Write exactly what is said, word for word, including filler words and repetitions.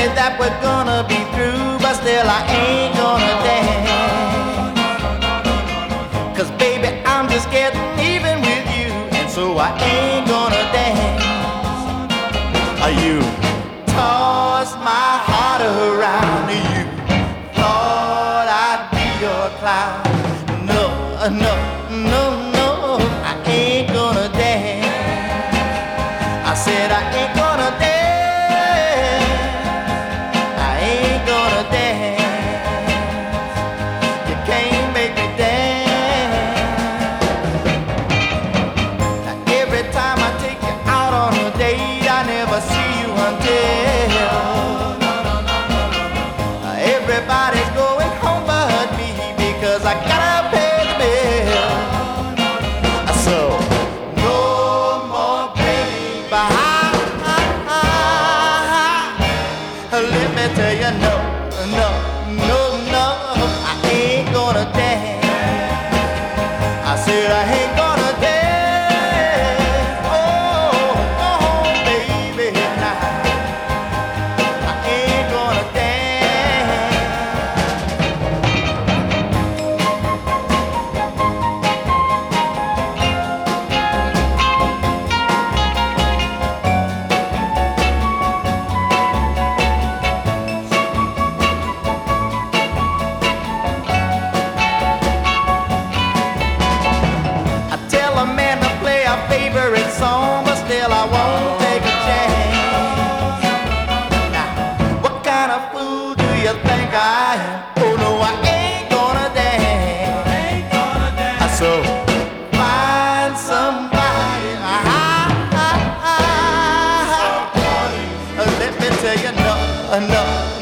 said that we're gonna be through, but still I ain't gonna dance. Cause baby, I'm just getting even with you, and so I ain't gonna dance. Are you tossed my heart around? You thought I'd be your clown. No, no, no, no, I ain't gonna dance. I said I ain't gonna dance. I ain't gonna dance. You can't make me dance. Now every time I take you out on a date, I never see you until everybody's going home but me, because I gotta pay the bill. So no more baby, let me tell you, no, no, no, no, I ain't gonna dance. I said I ain't gonna dance. Oh, go home, baby, now. I ain't gonna favorite song, but still I won't take a chance. Now, what kind of fool do you think I am? Oh no, I ain't gonna dance. Ain't gonna dance. So find somebody. Ah, ah, ah, ah. Let me tell you, no, no.